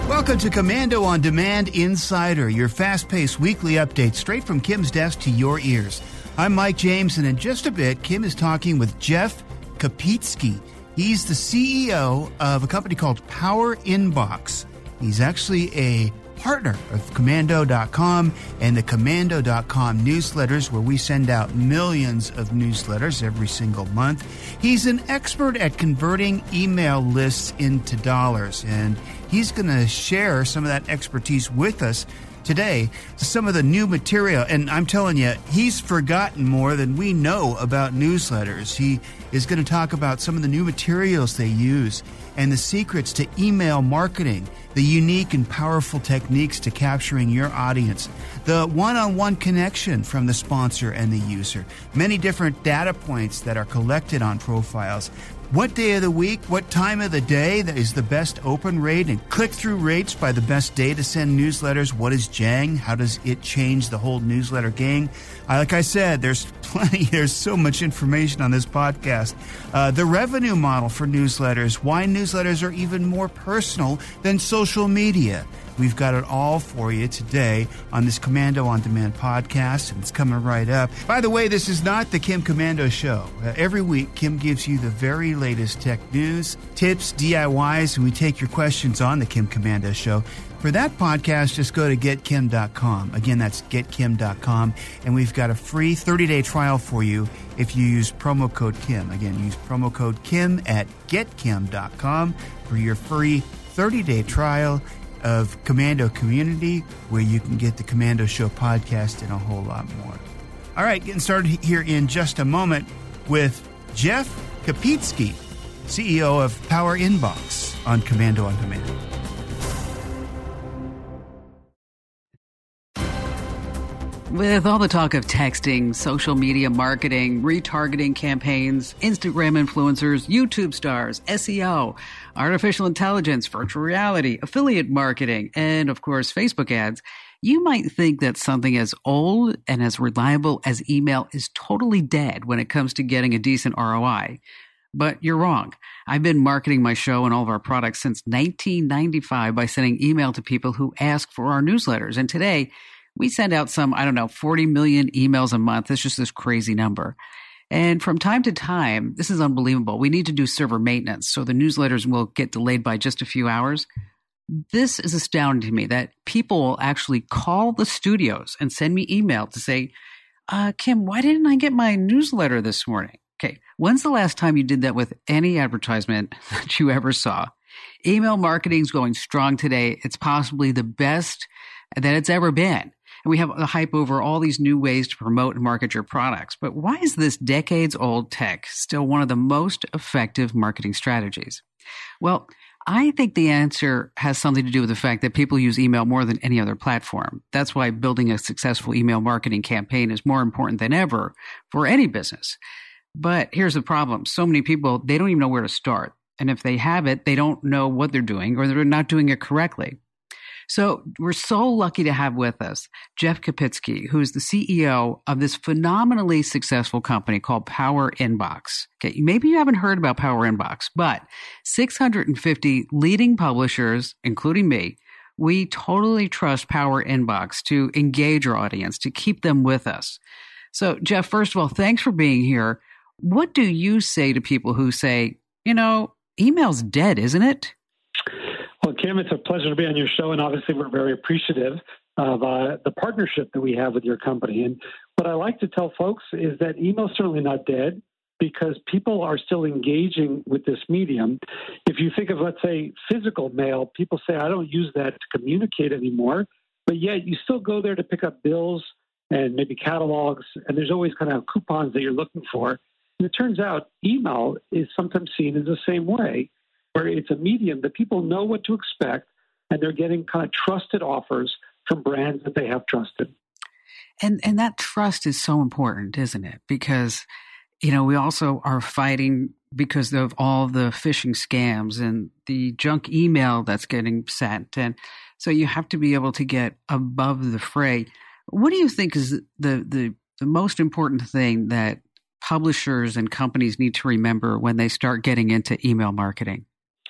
Welcome to Komando on Demand Insider, your fast-paced weekly update straight from Kim's desk to your ears. I'm Mike James, and in just a bit, Kim is talking with Jeff Kapitsky. He's the CEO of a company called Power Inbox. He's actually a partner of Komando.com and the Komando.com newsletters, where we send out millions of newsletters every single month. He's an expert at converting email lists into dollars, and he's going to share some of that expertise with us today, some of the new material. And I'm telling you, he's forgotten more than we know about newsletters. He is going to talk about some of the new materials they use and the secrets to email marketing, the unique and powerful techniques to capturing your audience, the one-on-one connection from the sponsor and the user, many different data points that are collected on profiles. What day of the week, what time of the day that is the best open rate and click-through rates by the best day to send newsletters. What is Jang? How does it change the whole newsletter game? Like I said, there's so much information on this podcast. The revenue model for newsletters, why newsletters are even more personal than social media. We've got it all for you today on this Komando on Demand podcast, and it's coming right up. By the way, this is not the Kim Komando Show. Every week, Kim gives you the very latest tech news, tips, DIYs, and we take your questions on the Kim Komando Show. For that podcast, just go to getkim.com. Again, that's getkim.com, and we've got a free 30-day trial for you if you use promo code Kim. Again, use promo code Kim at getkim.com for your free 30-day trial of Komando Community, where you can get the Komando Show podcast and a whole lot more. All right, getting started here in just a moment with Jeff Kapitsky, CEO of Power Inbox on Komando on Demand. With all the talk of texting, social media marketing, retargeting campaigns, Instagram influencers, YouTube stars, SEO, artificial intelligence, virtual reality, affiliate marketing, and of course, Facebook ads, you might think that something as old and as reliable as email is totally dead when it comes to getting a decent ROI. But you're wrong. I've been marketing my show and all of our products since 1995 by sending email to people who ask for our newsletters. And today, we send out 40 million emails a month. It's just this crazy number. And from time to time, this is unbelievable. We need to do server maintenance, so the newsletters will get delayed by just a few hours. This is astounding to me that people will actually call the studios and send me email to say, Kim, why didn't I get my newsletter this morning? Okay, when's the last time you did that with any advertisement that you ever saw? Email marketing is going strong today. It's possibly the best that it's ever been. And we have a hype over all these new ways to promote and market your products. But why is this decades-old tech still one of the most effective marketing strategies? Well, I think the answer has something to do with the fact that people use email more than any other platform. That's why building a successful email marketing campaign is more important than ever for any business. But here's the problem. So many people, they don't even know where to start. And if they have it, they don't know what they're doing, or they're not doing it correctly. So we're so lucky to have with us Jeff Kapitsky, who is the CEO of this phenomenally successful company called Power Inbox. Okay, maybe you haven't heard about Power Inbox, but 650 leading publishers, including me, we totally trust Power Inbox to engage our audience, to keep them with us. So Jeff, first of all, thanks for being here. What do you say to people who say, email's dead, isn't it? Well, Kim, it's a pleasure to be on your show, and obviously we're very appreciative of the partnership that we have with your company. And what I like to tell folks is that email's certainly not dead, because people are still engaging with this medium. If you think of, let's say, physical mail, people say, I don't use that to communicate anymore, but yet you still go there to pick up bills and maybe catalogs, and there's always kind of coupons that you're looking for. And it turns out email is sometimes seen as the same way, where it's a medium that people know what to expect, and they're getting kind of trusted offers from brands that they have trusted. And that trust is so important, isn't it? Because, we also are fighting because of all the phishing scams and the junk email that's getting sent. And so you have to be able to get above the fray. What do you think is the most important thing that publishers and companies need to remember when they start getting into email marketing? Well,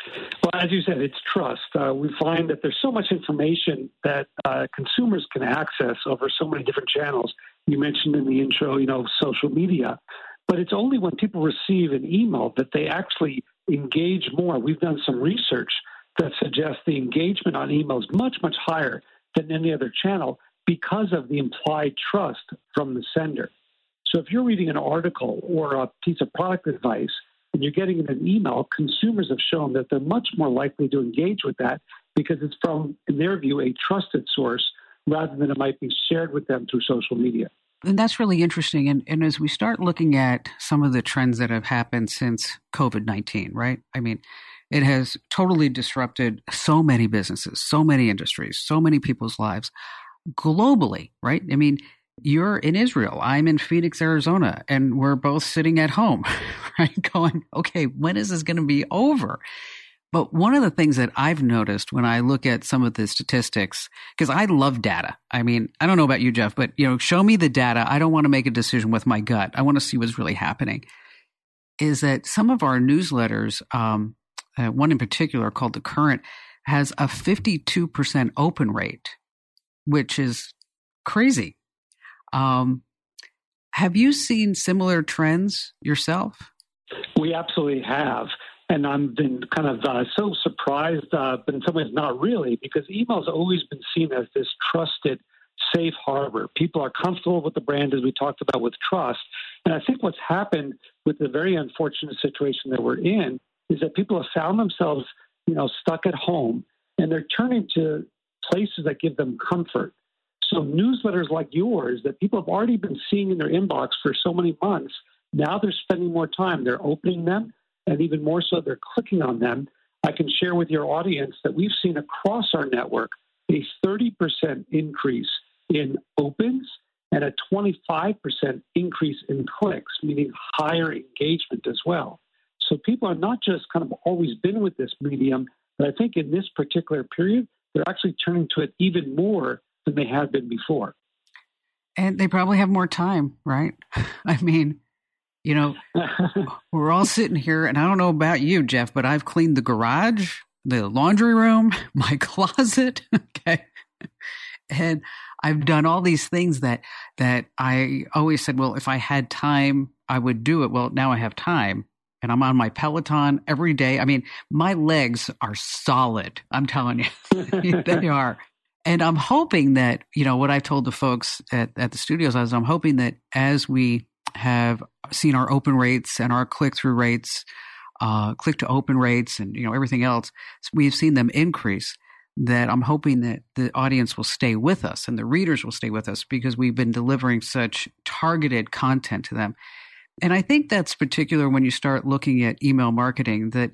Well, as you said, it's trust. We find that there's so much information that consumers can access over so many different channels. You mentioned in the intro, social media. But it's only when people receive an email that they actually engage more. We've done some research that suggests the engagement on email is much, much higher than any other channel because of the implied trust from the sender. So if you're reading an article or a piece of product advice and you're getting an email, consumers have shown that they're much more likely to engage with that because it's from, in their view, a trusted source rather than it might be shared with them through social media. And that's really interesting. And as we start looking at some of the trends that have happened since COVID-19, right? I mean, it has totally disrupted so many businesses, so many industries, so many people's lives globally, right? I mean, you're in Israel, I'm in Phoenix, Arizona, and we're both sitting at home, right? Going, okay, when is this going to be over? But one of the things that I've noticed when I look at some of the statistics, because I love data. I mean, I don't know about you, Jeff, but show me the data. I don't want to make a decision with my gut. I want to see what's really happening. Is that some of our newsletters, one in particular called The Current, has a 52% open rate, which is crazy. Have you seen similar trends yourself? We absolutely have. And I've been kind of so surprised, but in some ways not really, because email's always been seen as this trusted, safe harbor. People are comfortable with the brand, as we talked about, with trust. And I think what's happened with the very unfortunate situation that we're in is that people have found themselves, stuck at home, and they're turning to places that give them comfort. So newsletters like yours that people have already been seeing in their inbox for so many months, now they're spending more time. They're opening them. And even more so, they're clicking on them. I can share with your audience that we've seen across our network a 30% increase in opens and a 25% increase in clicks, meaning higher engagement as well. So people are not just kind of always been with this medium, but I think in this particular period, they're actually turning to it even more than they had been before. And they probably have more time, right? I mean, we're all sitting here, and I don't know about you, Jeff, but I've cleaned the garage, the laundry room, my closet, okay? And I've done all these things that I always said, well, if I had time, I would do it. Well, now I have time, and I'm on my Peloton every day. I mean, my legs are solid. I'm telling you, they are. And I'm hoping that, what I've told the folks at the studios is I'm hoping that as we have seen our open rates and our click-through rates, click-to-open rates and, everything else, we've seen them increase, that I'm hoping that the audience will stay with us and the readers will stay with us because we've been delivering such targeted content to them. And I think that's particular when you start looking at email marketing, that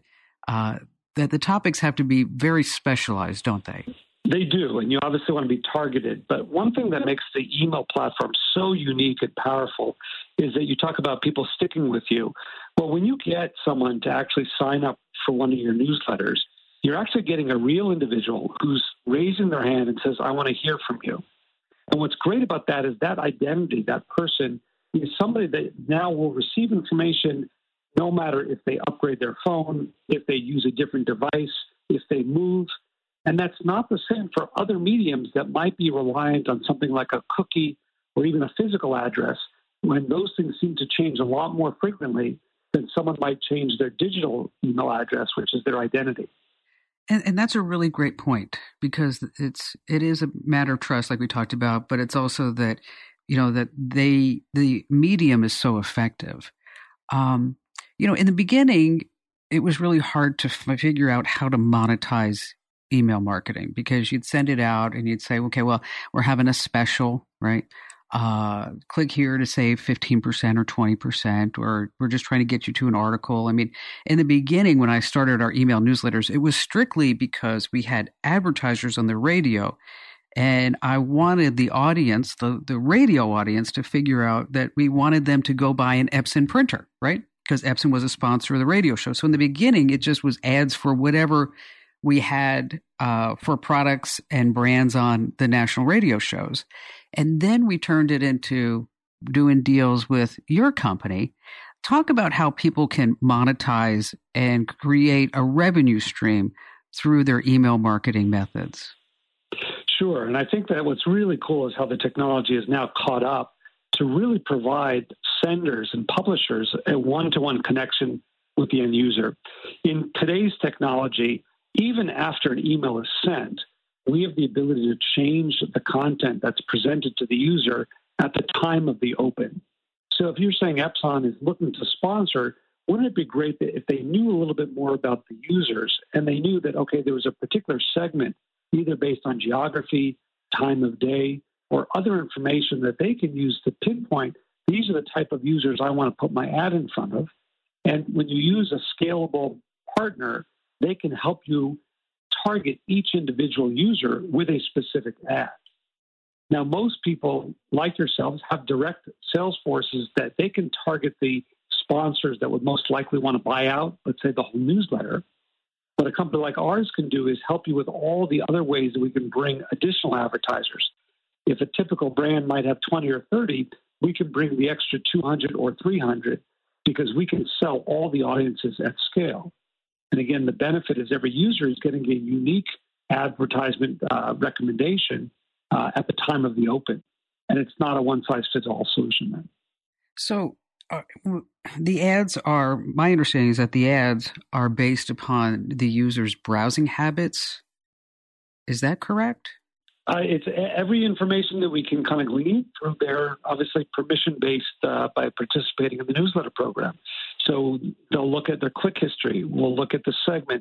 the topics have to be very specialized, don't they? They do, and you obviously want to be targeted. But one thing that makes the email platform so unique and powerful is that you talk about people sticking with you. Well, when you get someone to actually sign up for one of your newsletters, you're actually getting a real individual who's raising their hand and says, I want to hear from you. And what's great about that is that identity, that person, is somebody that now will receive information no matter if they upgrade their phone, if they use a different device, if they move. And that's not the same for other mediums that might be reliant on something like a cookie or even a physical address, when those things seem to change a lot more frequently than someone might change their digital email address, which is their identity. And that's a really great point, because it is a matter of trust, like we talked about, but it's also that, that the medium is so effective. In the beginning, it was really hard to figure out how to monetize email marketing, because you'd send it out and you'd say, okay, well, we're having a special, right? Click here to save 15% or 20%, or we're just trying to get you to an article. I mean, in the beginning, when I started our email newsletters, it was strictly because we had advertisers on the radio, and I wanted the audience, the radio audience, to figure out that we wanted them to go buy an Epson printer, right? Because Epson was a sponsor of the radio show. So in the beginning, it just was ads for whatever we had for products and brands on the national radio shows. And then we turned it into doing deals with your company Talk about how people can monetize and create a revenue stream through their email marketing methods. Sure. And I think that what's really cool is how the technology is now caught up to really provide senders and publishers a one-to-one connection with the end user. In today's technology, even after an email is sent, we have the ability to change the content that's presented to the user at the time of the open. So if you're saying Epson is looking to sponsor, wouldn't it be great that if they knew a little bit more about the users and they knew that, okay, there was a particular segment, either based on geography, time of day, or other information that they can use to pinpoint, these are the type of users I want to put my ad in front of. And when you use a scalable partner, they can help you target each individual user with a specific ad. Now, most people like yourselves have direct sales forces that they can target the sponsors that would most likely want to buy out, let's say, the whole newsletter. What a company like ours can do is help you with all the other ways that we can bring additional advertisers. If a typical brand might have 20 or 30, we can bring the extra 200 or 300 because we can sell all the audiences at scale. And again, the benefit is every user is getting a unique advertisement recommendation at the time of the open. And it's not a one-size-fits-all solution then. So the ads are, my understanding is that the ads are based upon the user's browsing habits. Is that correct? It's every information that we can kind of glean through their, obviously, permission-based by participating in the newsletter program. So they'll look at their click history. We'll look at the segment.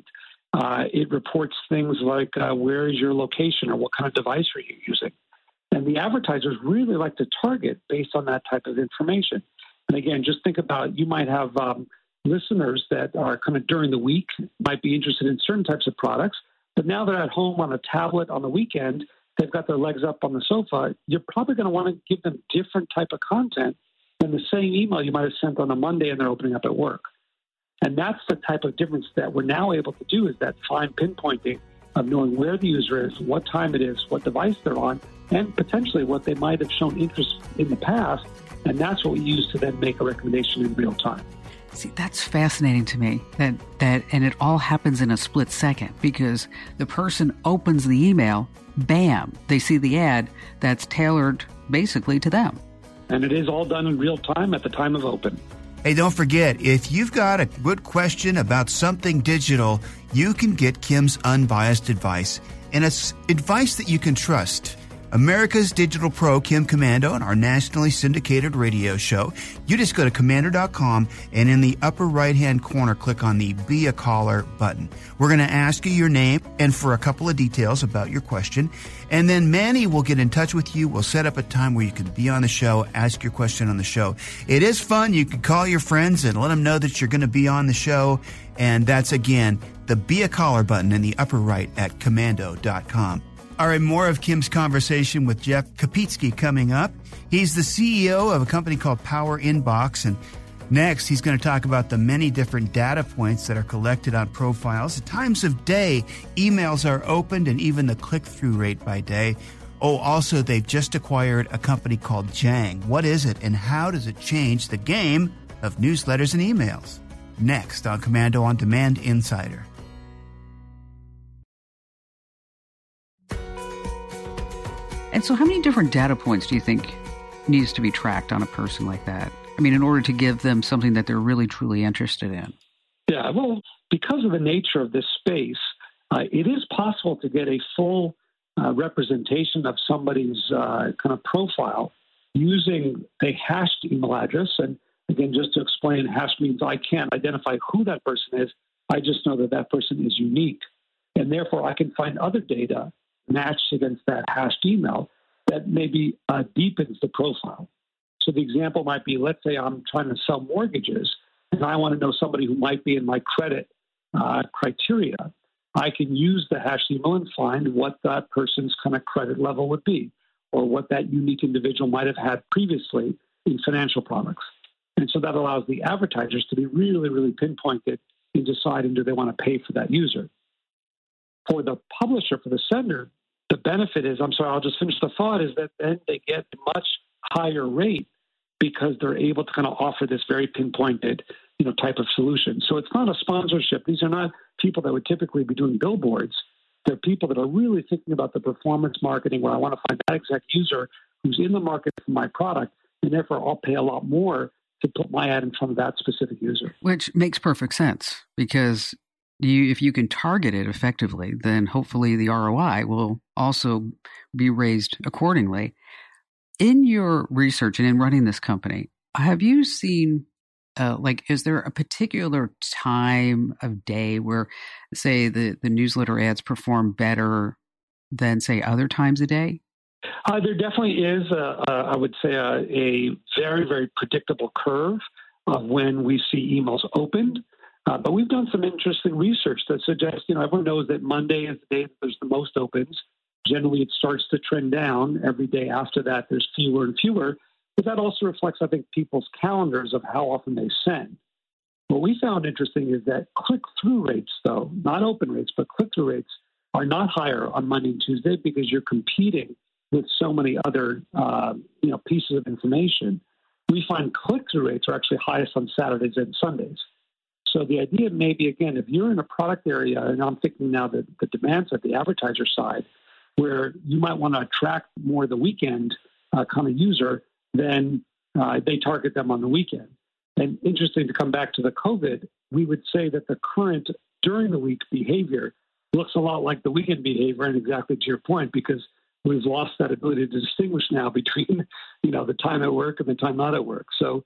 It reports things like where is your location or what kind of device are you using. And the advertisers really like to target based on that type of information. And again, just think about, you might have listeners that are kind of during the week, might be interested in certain types of products, but now they're at home on a tablet on the weekend, they've got their legs up on the sofa, you're probably going to want to give them different type of content than the same email you might have sent on a Monday and they're opening up at work. And that's the type of difference that we're now able to do, is that fine pinpointing of knowing where the user is, what time it is, what device they're on, and potentially what they might have shown interest in the past. And that's what we use to then make a recommendation in real time. See, that's fascinating to me, that and it all happens in a split second because the person opens the email, bam, they see the ad that's tailored basically to them. And it is all done in real time at the time of open. Hey, don't forget, if you've got a good question about something digital, you can get Kim's unbiased advice. And it's advice that you can trust. America's Digital Pro, Kim Komando, and our nationally syndicated radio show. You just go to komando.com and in the upper right-hand corner, click on the Be a Caller button. We're going to ask you your name and for a couple of details about your question. And then Manny will get in touch with you. We'll set up a time where you can be on the show, ask your question on the show. It is fun. You can call your friends and let them know that you're going to be on the show. And that's, again, the Be a Caller button in the upper right at komando.com. All right, more of Kim's conversation with Jeff Kopetsky coming up. He's the CEO of a company called Power Inbox. And next, he's going to talk about the many different data points that are collected on profiles, the times of day emails are opened, and even the click-through rate by day. Oh, also, they've just acquired a company called Jang. What is it, and how does it change the game of newsletters and emails? Next on Komando on Demand Insider. And so how many different data points do you think needs to be tracked on a person like that? I mean, in order to give them something that they're really, truly interested in. Yeah, well, because of the nature of this space, it is possible to get a full representation of somebody's kind of profile using a hashed email address. And again, just to explain, hash means I can't identify who that person is. I just know that that person is unique. And therefore, I can find other data matched against that hashed email that maybe deepens the profile. So the example might be, let's say I'm trying to sell mortgages and I want to know somebody who might be in my credit criteria. I can use the hashed email and find what that person's kind of credit level would be or what that unique individual might have had previously in financial products. And so that allows the advertisers to be really, really pinpointed in deciding do they want to pay for that user. For the publisher, for the sender, the benefit is, I'll just finish the thought, is that then they get a much higher rate because they're able to kind of offer this very pinpointed, type of solution. So it's not a sponsorship. These are not people that would typically be doing billboards. They're people that are really thinking about the performance marketing where I want to find that exact user who's in the market for my product, and therefore I'll pay a lot more to put my ad in front of that specific user. Which makes perfect sense because if you can target it effectively, then hopefully the ROI will also be raised accordingly. In your research and in running this company, have you seen, is there a particular time of day where, say, the newsletter ads perform better than, say, other times a day? There definitely is, I would say, a very, very predictable curve of when we see emails opened. But we've done some interesting research that suggests, everyone knows that Monday is the day that there's the most opens. Generally, it starts to trend down. Every day after that, there's fewer and fewer. But that also reflects, I think, people's calendars of how often they send. What we found interesting is that click-through rates, though, not open rates, but click-through rates are not higher on Monday and Tuesday because you're competing with so many other, pieces of information. We find click-through rates are actually highest on Saturdays and Sundays. So the idea may be, again, if you're in a product area, and I'm thinking now that the demand's at the advertiser side, where you might want to attract more the weekend kind of user, then they target them on the weekend. And interesting to come back to the COVID, we would say that the current during the week behavior looks a lot like the weekend behavior, and exactly to your point, because we've lost that ability to distinguish now between, the time at work and the time not at work. So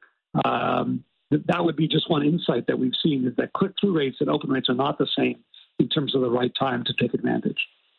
that would be just one insight that we've seen, is that click-through rates and open rates are not the same in terms of the right time to take advantage.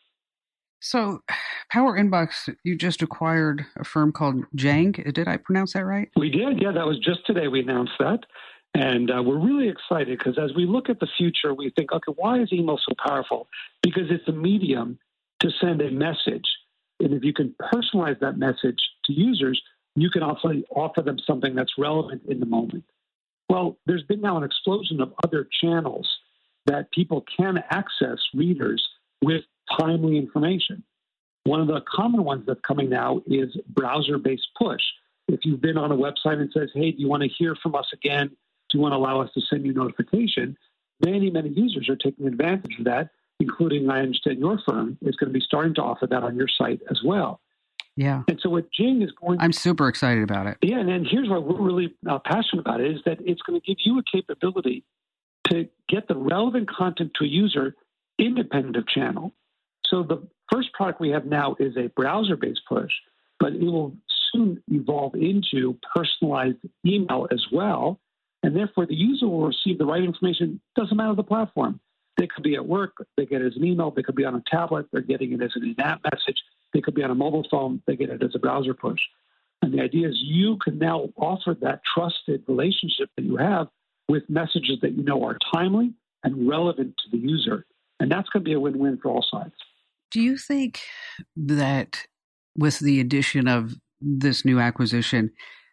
So Power Inbox, you just acquired a firm called Jang. Did I pronounce that right? We did. Yeah, that was just today we announced that. And we're really excited because as we look at the future, we think, okay, why is email so powerful? Because it's a medium to send a message. And if you can personalize that message to users, you can also offer them something that's relevant in the moment. Well, there's been now an explosion of other channels that people can access readers with timely information. One of the common ones that's coming now is browser-based push. If you've been on a website and says, hey, do you want to hear from us again? Do you want to allow us to send you notification? Many, many users are taking advantage of that, including, I understand, your firm is going to be starting to offer that on your site as well. Yeah. And so what Jing is going to... I'm super excited about it. Yeah, and here's why we're really passionate about it, is that it's going to give you a capability to get the relevant content to a user independent of channel. So the first product we have now is a browser-based push, but it will soon evolve into personalized email as well. And therefore, the user will receive the right information. Doesn't matter the platform. They could be at work. They get it as an email. They could be on a tablet. They're getting it as an in-app message. They could be on a mobile phone. They get it as a browser push. And the idea is you can now offer that trusted relationship that you have with messages that you know are timely and relevant to the user. And that's going to be a win-win for all sides. Do you think that with the addition of this new acquisition,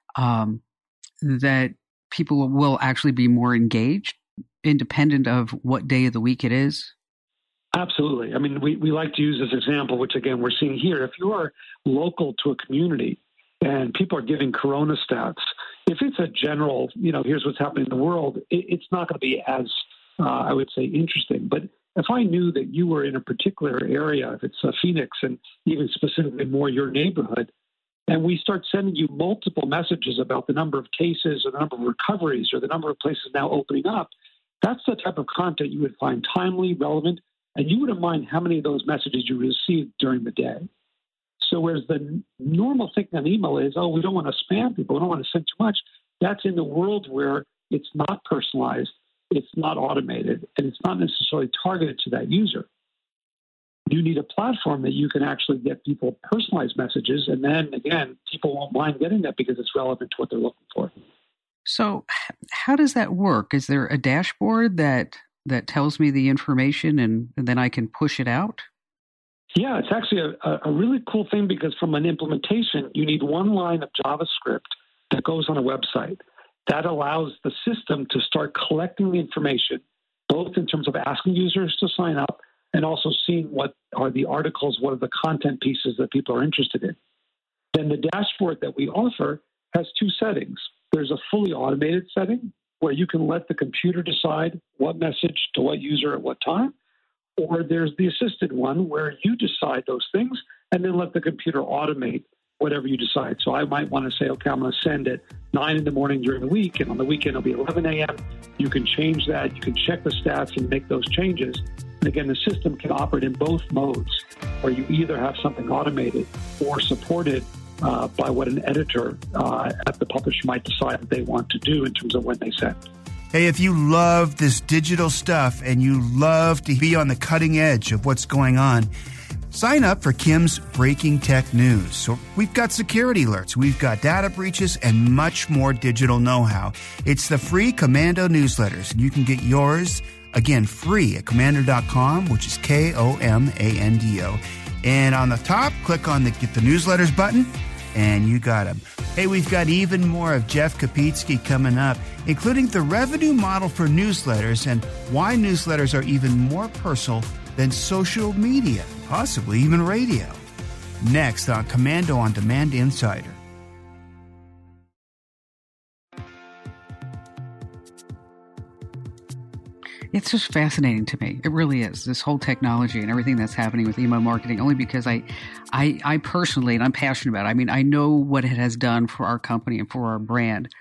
that people will actually be more engaged, independent of what day of the week it is? Absolutely. I mean, we like to use this example, which, again, we're seeing here. If you are local to a community and people are giving corona stats, if it's a general, here's what's happening in the world, it's not going to be as, I would say, interesting. But if I knew that you were in a particular area, if it's Phoenix and even specifically more your neighborhood, and we start sending you multiple messages about the number of cases or the number of recoveries or the number of places now opening up, that's the type of content you would find timely, relevant, and you wouldn't mind how many of those messages you received during the day. So whereas the normal thinking on email is, oh, we don't want to spam people, we don't want to send too much, that's in the world where it's not personalized, it's not automated, and it's not necessarily targeted to that user. You need a platform that you can actually get people personalized messages, and then, again, people won't mind getting that because it's relevant to what they're looking for. So how does that work? Is there a dashboard that tells me the information and then I can push it out? Yeah, it's actually a really cool thing because from an implementation, you need one line of JavaScript that goes on a website. That allows the system to start collecting the information, both in terms of asking users to sign up and also seeing what are the articles, what are the content pieces that people are interested in. Then the dashboard that we offer has two settings. There's a fully automated setting where you can let the computer decide what message to what user at what time, or there's the assisted one where you decide those things and then let the computer automate whatever you decide. So I might want to say, okay, I'm going to send at 9 in the morning during the week, and on the weekend it'll be 11 a.m. You can change that. You can check the stats and make those changes. And again, the system can operate in both modes, where you either have something automated or supported by what an editor at the publisher might decide that they want to do in terms of when they send. Hey, if you love this digital stuff and you love to be on the cutting edge of what's going on, sign up for Kim's Breaking Tech News. So we've got security alerts, we've got data breaches, and much more digital know-how. It's the free Komando newsletters, and you can get yours, again, free at komando.com, which is Komando. And on the top, click on the Get the Newsletters button, and you got them. Hey, we've got even more of Jeff Kopetsky coming up, including the revenue model for newsletters and why newsletters are even more personal than social media, possibly even radio. Next on Komando on Demand Insider. It's just fascinating to me. It really is. This whole technology and everything that's happening with email marketing, only because I personally, and I'm passionate about it. I mean, I know what it has done for our company and for our brand.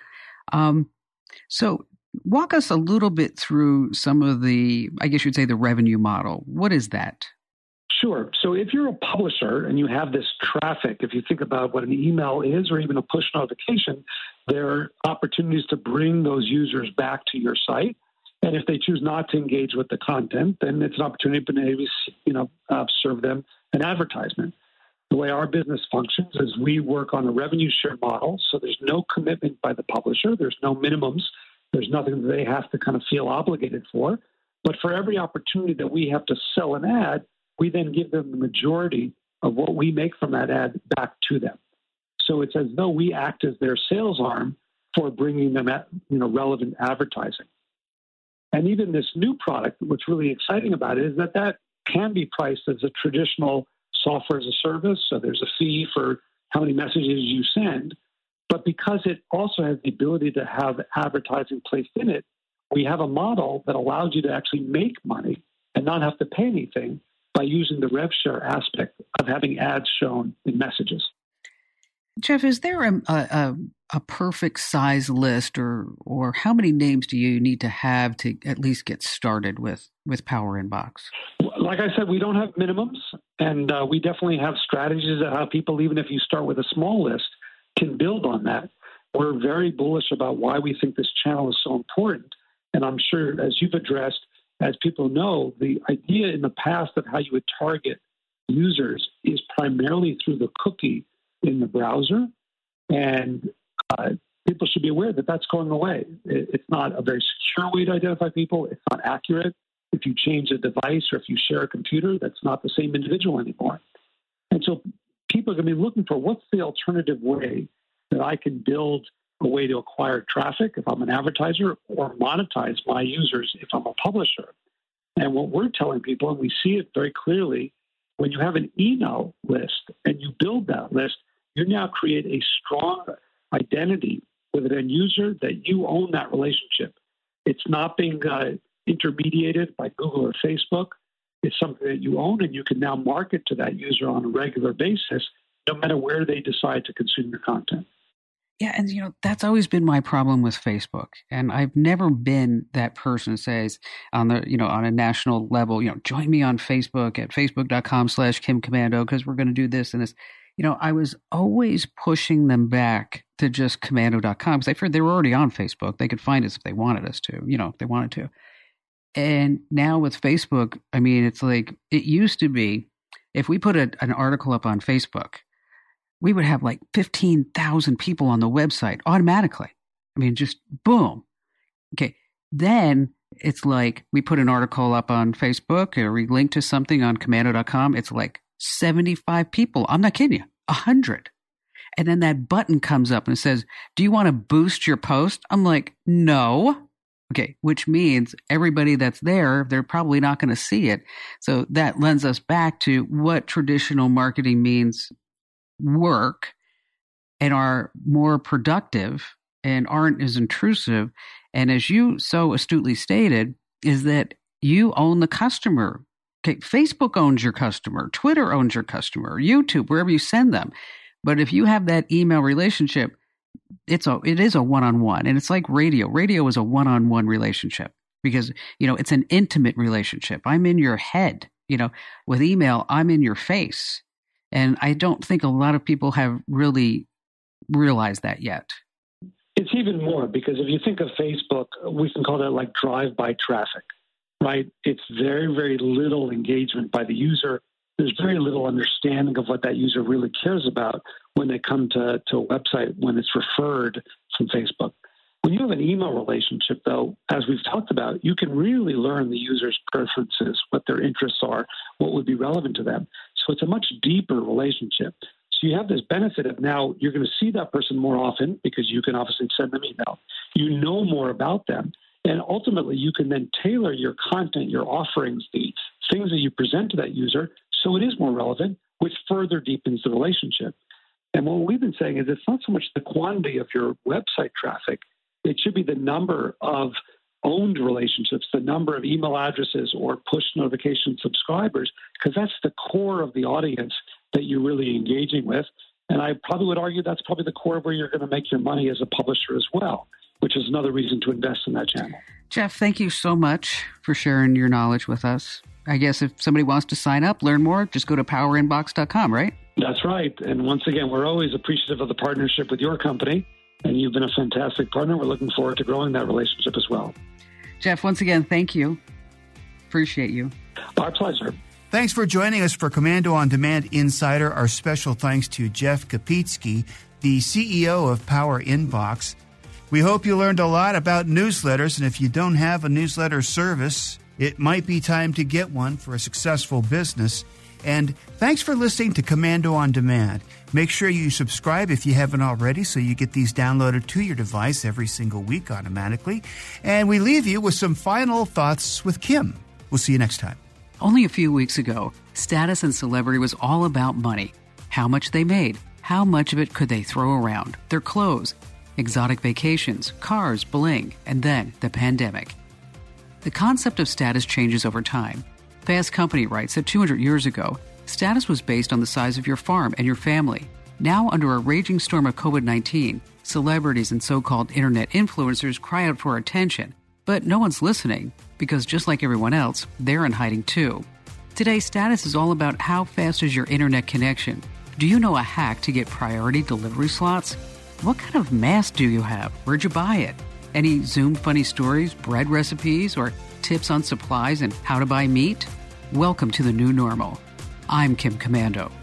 So walk us a little bit through some of the, I guess you'd say, the revenue model. What is that? Sure. So if you're a publisher and you have this traffic, if you think about what an email is or even a push notification, there are opportunities to bring those users back to your site. And if they choose not to engage with the content, then it's an opportunity to maybe, serve them an advertisement. The way our business functions is we work on a revenue share model. So there's no commitment by the publisher. There's no minimums. There's nothing that they have to kind of feel obligated for. But for every opportunity that we have to sell an ad, we then give them the majority of what we make from that ad back to them. So it's as though we act as their sales arm for bringing them relevant advertising. And even this new product, what's really exciting about it is that can be priced as a traditional software as a service. So there's a fee for how many messages you send. But because it also has the ability to have advertising placed in it, we have a model that allows you to actually make money and not have to pay anything by using the rev share aspect of having ads shown in messages. Jeff, is there a perfect size list or how many names do you need to have to at least get started with Power Inbox? Like I said, we don't have minimums, and we definitely have strategies of how people, even if you start with a small list, can build on that. We're very bullish about why we think this channel is so important. And I'm sure, as you've addressed, as people know, the idea in the past of how you would target users is primarily through the cookie in the browser. And people should be aware that that's going away. It's not a very secure way to identify people. It's not accurate. If you change a device or if you share a computer, that's not the same individual anymore. And so people are going to be looking for what's the alternative way that I can build a way to acquire traffic if I'm an advertiser or monetize my users if I'm a publisher. And what we're telling people, and we see it very clearly, when you have an email list and you build that list, you now create a strong identity with an end user that you own that relationship. It's not being intermediated by Google or Facebook. It's something that you own, and you can now market to that user on a regular basis, no matter where they decide to consume your content. Yeah, and that's always been my problem with Facebook, and I've never been that person who says on a national level, join me on Facebook at facebook.com/Kim Komando because we're going to do this and this. I was always pushing them back to just Komando.com because I figured they were already on Facebook. They could find us if they wanted us to, if they wanted to. And now with Facebook, I mean, it's like it used to be if we put an article up on Facebook, we would have like 15,000 people on the website automatically. I mean, just boom. Okay. Then it's like we put an article up on Facebook or we link to something on Komando.com. It's like 75 people. I'm not kidding you. 100. And then that button comes up and it says, do you want to boost your post? I'm like, no. Okay. Which means everybody that's there, they're probably not going to see it. So that lends us back to what traditional marketing means work and are more productive and aren't as intrusive. And as you so astutely stated, is that you own the customer. Okay, Facebook owns your customer, Twitter owns your customer, YouTube, wherever you send them. But if you have that email relationship, it is a one-on-one, and it's like radio. Radio is a one-on-one relationship because, it's an intimate relationship. I'm in your head, with email, I'm in your face. And I don't think a lot of people have really realized that yet. It's even more because if you think of Facebook, we can call that like drive-by traffic, right? It's very, very little engagement by the user. There's very little understanding of what that user really cares about when they come to a website, when it's referred from Facebook. When you have an email relationship, though, as we've talked about, you can really learn the user's preferences, what their interests are, what would be relevant to them. So it's a much deeper relationship. So you have this benefit of now you're going to see that person more often because you can obviously send them email. You know more about them. And ultimately, you can then tailor your content, your offerings, the things that you present to that user so it is more relevant, which further deepens the relationship. And what we've been saying is it's not so much the quantity of your website traffic. It should be the number of owned relationships, the number of email addresses or push notification subscribers, because that's the core of the audience that you're really engaging with. And I probably would argue that's probably the core of where you're going to make your money as a publisher as well, which is another reason to invest in that channel. Jeff, thank you so much for sharing your knowledge with us. I guess if somebody wants to sign up, learn more, just go to powerinbox.com, right? That's right. And once again, we're always appreciative of the partnership with your company, and you've been a fantastic partner. We're looking forward to growing that relationship as well. Jeff, once again, thank you. Appreciate you. Our pleasure. Thanks for joining us for Komando On Demand Insider. Our special thanks to Jeff Kopetsky, the CEO of Power Inbox. We hope you learned a lot about newsletters, and if you don't have a newsletter service, it might be time to get one for a successful business. And thanks for listening to Komando On Demand. Make sure you subscribe if you haven't already so you get these downloaded to your device every single week automatically. And we leave you with some final thoughts with Kim. We'll see you next time. Only a few weeks ago, status and celebrity was all about money. How much they made, how much of it could they throw around, their clothes, exotic vacations, cars, bling, and then the pandemic. The concept of status changes over time. Fast Company writes that 200 years ago, status was based on the size of your farm and your family. Now, under a raging storm of COVID-19, celebrities and so-called internet influencers cry out for attention. But no one's listening, because just like everyone else, they're in hiding too. Today, status is all about how fast is your internet connection. Do you know a hack to get priority delivery slots? What kind of mask do you have? Where'd you buy it? Any Zoom funny stories, bread recipes, or tips on supplies and how to buy meat? Welcome to the new normal. I'm Kim Komando.